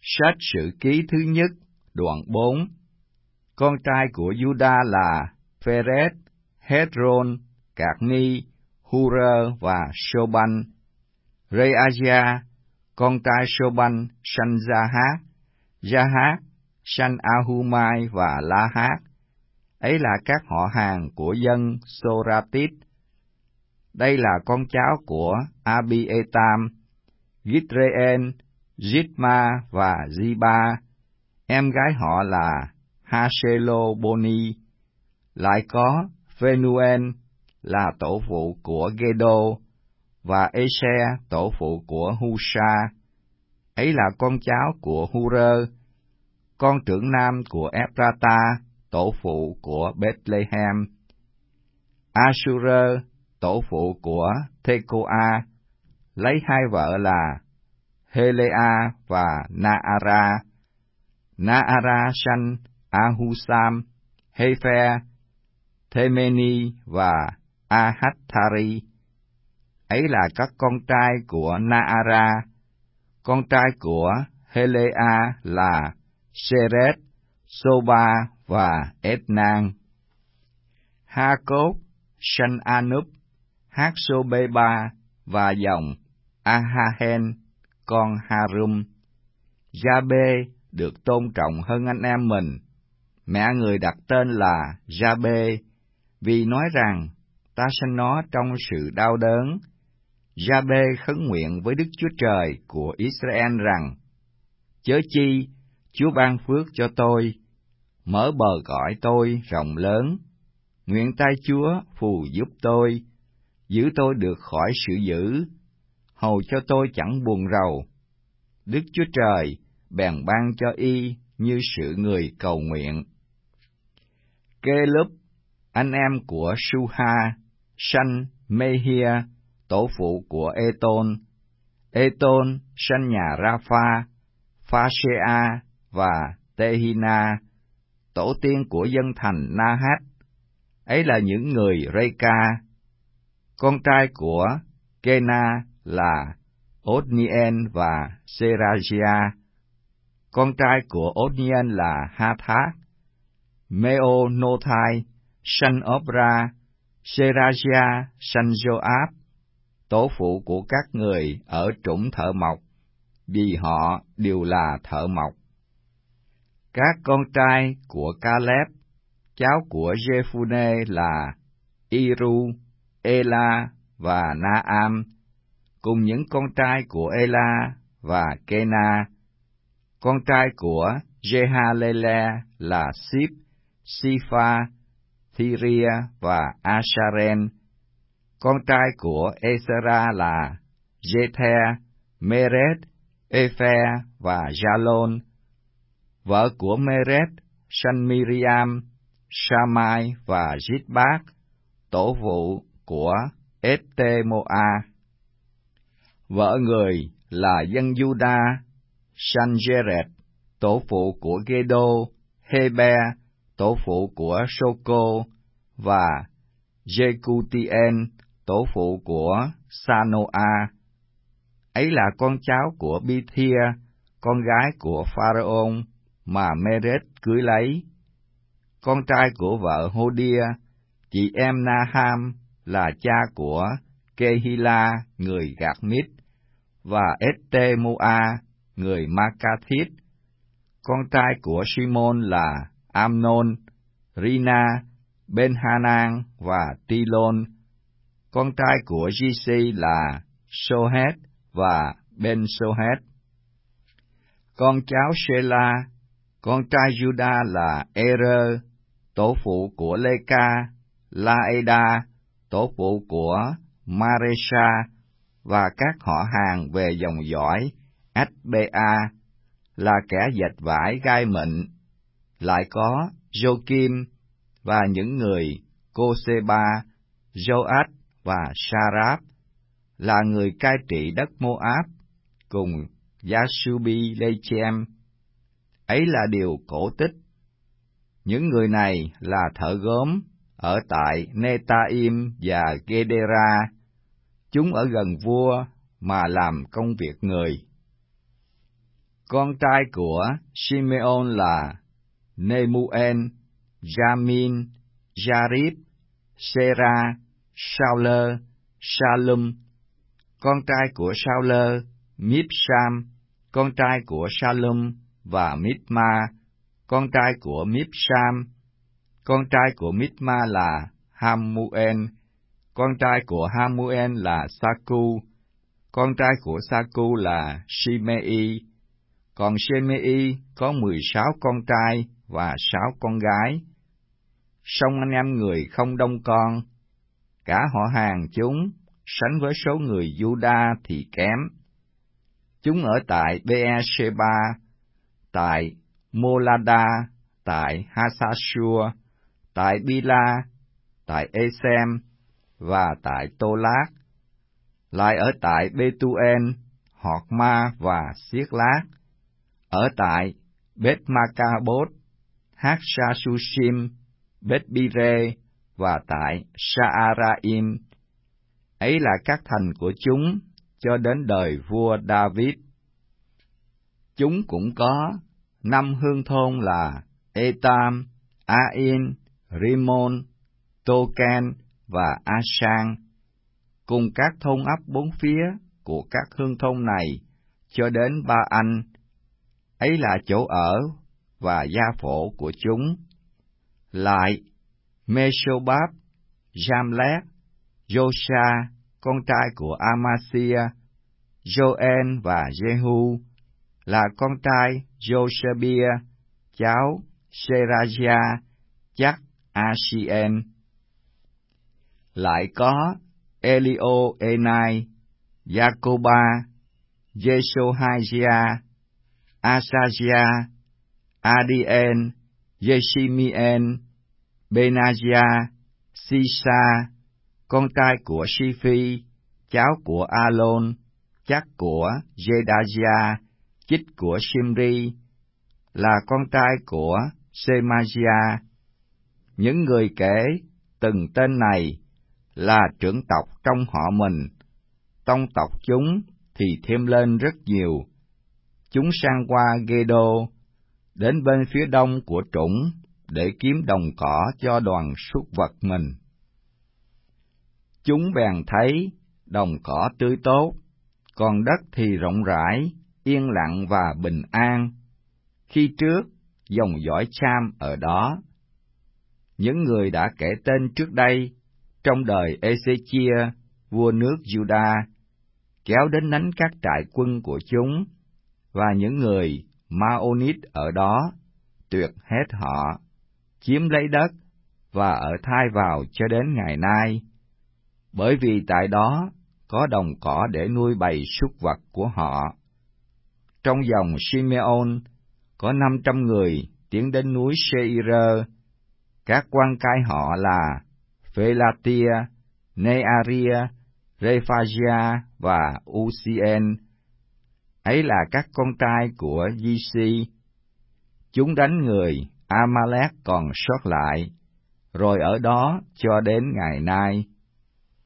Sách Sử Ký thứ nhất, đoạn 4. Con trai của Juda là Pherez, Hezron, Carmi, Hur và Shoban. Reaja, con trai Shoban, sanh Jahat. Jahat sanh Ahumai và Lahat. Ấy là các họ hàng của dân Soratit. Đây là con cháu của Abietam, Gitreen, Zitma và Ziba. Em gái họ là Haseloboni. Lại có Phenuel là tổ phụ của Gedo, và Ese tổ phụ của Husa. Ấy là con cháu của Hur, con trưởng nam của Ephrata, tổ phụ của Bethlehem. Ashur, tổ phụ của Tekoa, lấy hai vợ là Helea và Naara. Naara sanh Ahusam, Hepher, Themeni và Ahathari. Ấy là các con trai của Naara. Con trai của Helea là Seret, Soba và Etnan. Ha-cốt sanh Anub, Hát-sô-bê-ba và dòng Ahahen, con Harum. Gia-bê được tôn trọng hơn anh em mình. Mẹ người đặt tên là Gia-bê, vì nói rằng ta sanh nó trong sự đau đớn. Gia-bê khấn nguyện với Đức Chúa Trời của Israel rằng: Chớ chi, Chúa ban phước cho tôi, mở bờ cõi tôi rộng lớn. Nguyện tay Chúa phù giúp tôi, giữ tôi được khỏi sự dữ, hầu cho tôi chẳng buồn rầu. Đức Chúa Trời bèn ban cho y như sự người cầu nguyện. Kê-lúp, anh em của Su-ha, sanh Mehia, tổ phụ của Ê-tôn. Ê-tôn sanh nhà Ra-pha, Pha-sê-a và Tê-hi-na, tổ tiên của dân thành Na-hát. Ấy là những người Rê-ca. Con trai của Kena là Otnien và Serajia. Con trai của Otnien là Ha-thác. Meo-nô-thai sanh Ốp-ra. Serajia sanh Joab, tổ phụ của các người ở trũng thợ mộc, vì họ đều là thợ mộc. Các con trai của Caleb, cháu của Jephunnê là Iru, Ela và Naam, cùng những con trai của Ela và Kena. Con trai của Jehalelel là Sip, Sipha, Thiria và Asharen. Con trai của Esera là Jether, Meret, Epher và Jalon. Vợ của Meret sanh Miriam, Samai và Zitbác, tổ phụ của Estemoa. Vợ người là dân Juda, sanh Jeret, tổ phụ của Gedo, Heber, tổ phụ của Soko, và Jekutien, tổ phụ của Sanoa. Ấy là con cháu của Bithia, con gái của Pharaon mà Meret cưới lấy. Con trai của vợ Hodia, chị em Naham, là cha của Kehila người Gạt-mít và Estemoa người Makathit. Con trai của Simon là Amnon, Rina, Ben-hanan và Tilon. Con trai của Gishi là Sohet và Ben-sohet. Con cháu Sela, con trai Juda là Er, tổ phụ của Lê-ca, La-eda, tổ phụ của Maresha, và các họ hàng về dòng dõi Ách-bê-a, là kẻ dệt vải gai mịn. Lại có Jokim và những người Cô-sê-ba, Joach và Saráp, là người cai trị đất Moab, cùng Yashubi-lê-chem. Ấy là điều cổ tích. Những người này là thợ gốm ở tại Netaim và Gedera. Chúng ở gần vua mà làm công việc người. Con trai của Simeon là Nemuel, Jamin, Jarib, Sera, Sauler, Salum. Con trai của Sauler, Mibsam. Con trai của Salum và Mibma. Con trai của Mibsam. Con trai của Mibma là Hamuel. Con trai của Hamuel là Saku. Con trai của Saku là Shimei. Còn Shimei có 16 con trai và 6 con gái. Song anh em người không đông con. Cả họ hàng chúng sánh với số người Juda thì kém. Chúng ở tại Beersheba, tại Molada, tại Hasashua, tại Bila, tại Esem và tại Tô-lát, lại ở tại Bê-tu-en, Họt-ma và Xiết-lát, ở tại Bết-ma-ca-bốt, Hát-sa-su-sim, Bết-bi-rê và tại Sa-a-ra-im. Ấy là các thành của chúng cho đến đời vua David. Chúng cũng có 5 hương thôn là Etam, Ain, Rimon, Tô-can và A-sang, cùng các thôn ấp bốn phía của các hương thôn này cho đến Ba Anh. Ấy là chỗ ở và gia phổ của chúng. Lại, Meshobab, Jamlet, Josa, con trai của Amasia, Joen và Jehu, là con trai Josebia, cháu Seraja, chắc Asien. Lại có Elio-enai, Jacoba, Jeshohazia, Asazia, Adien, Jeshimien, Benazia, Sisa, con trai của Shiphi, cháu của Alon, chắc của Jedazia, chích của Shimri, là con trai của Semazia. Những người kể từng tên này là trưởng tộc trong họ mình, tông tộc chúng thì thêm lên rất nhiều. Chúng sang qua Gê-đô, đến bên phía đông của Trũng để kiếm đồng cỏ cho đoàn súc vật mình. Chúng bèn thấy đồng cỏ tươi tốt, còn đất thì rộng rãi, yên lặng và bình an. Khi trước, dòng dõi Cham ở đó. Những người đã kể tên trước đây, trong đời Ê-xê-chia, vua nước Juda, kéo đến đánh các trại quân của chúng, và những người Ma-ô-nít ở đó, tuyệt hết họ, chiếm lấy đất, và ở thai vào cho đến ngày nay, bởi vì tại đó có đồng cỏ để nuôi bầy súc vật của họ. Trong dòng Simeon có 500 người tiến đến núi Seir. Các quan cai họ là Phelatia, Nearia, Rephagia và Ucien. Ấy là các con trai của Gishi. Chúng đánh người Amalek còn sót lại, rồi ở đó cho đến ngày nay.